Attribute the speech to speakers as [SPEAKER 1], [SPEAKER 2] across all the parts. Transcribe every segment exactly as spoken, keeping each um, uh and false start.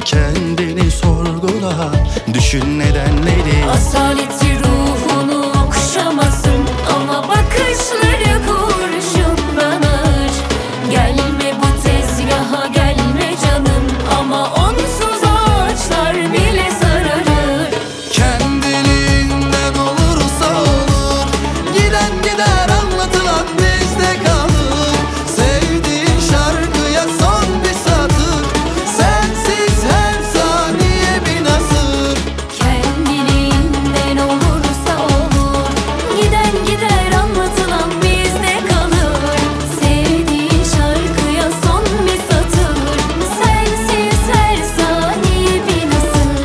[SPEAKER 1] kendini sorgula. Düşün nedenleri.
[SPEAKER 2] Asaleti ruhunu okşamasın ama bakışları kurşundan ağır. Gelme bu tezgaha gelme canım ama onsuz ağaçlar bile sararır.
[SPEAKER 1] Kendiliğinden olursa olur, giden gider anlatılan bizde kalır. Sevdiğin şarkıya son bir satır, sensiz her saniye bir nasır.
[SPEAKER 2] Kendiliğinden olursa olur, giden gider anlatılan bizde kalır. Sevdiğin şarkıya son bir satır, sensiz her saniye bir nasır.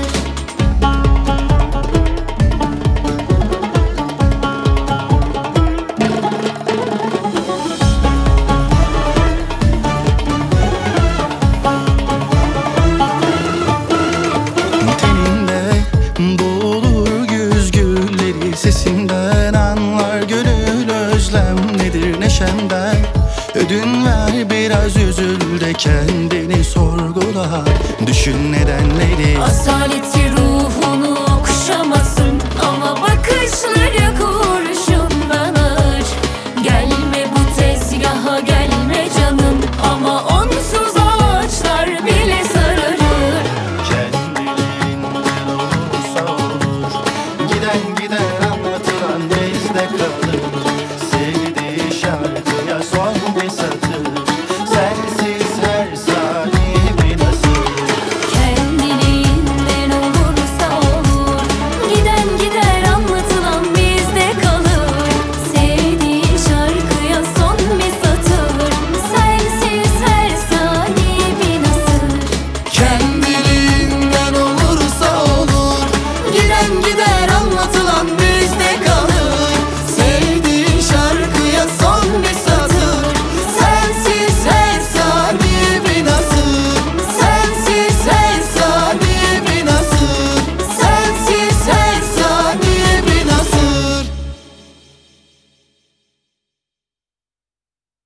[SPEAKER 1] Teninde boğulur güz gülleri, sesinden anlar gönül özlem nedir neşemden. Ödün ver biraz üzül de kendini sorgula. Düşün nedenleri.
[SPEAKER 2] Asaleti ruhunu